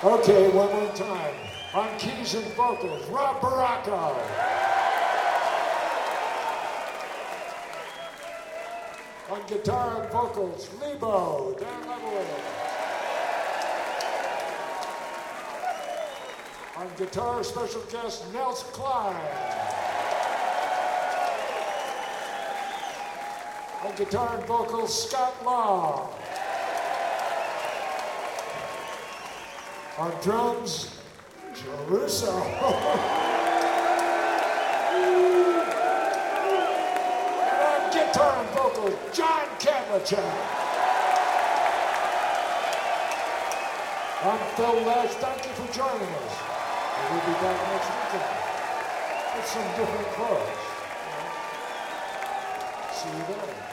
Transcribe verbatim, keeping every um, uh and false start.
Okay, one more time. On keys and vocals, Rob Baracco. On guitar and vocals, Lebo, Dan Levelin. On guitar, special guest, Nels Klein. On guitar and vocals, Scott Long. On drums, Joe Russo. And on guitar and vocals, John Kadlachuk. I'm Phil Lash. Thank you for joining us. And we'll be back next weekend with some different clothes. See you then.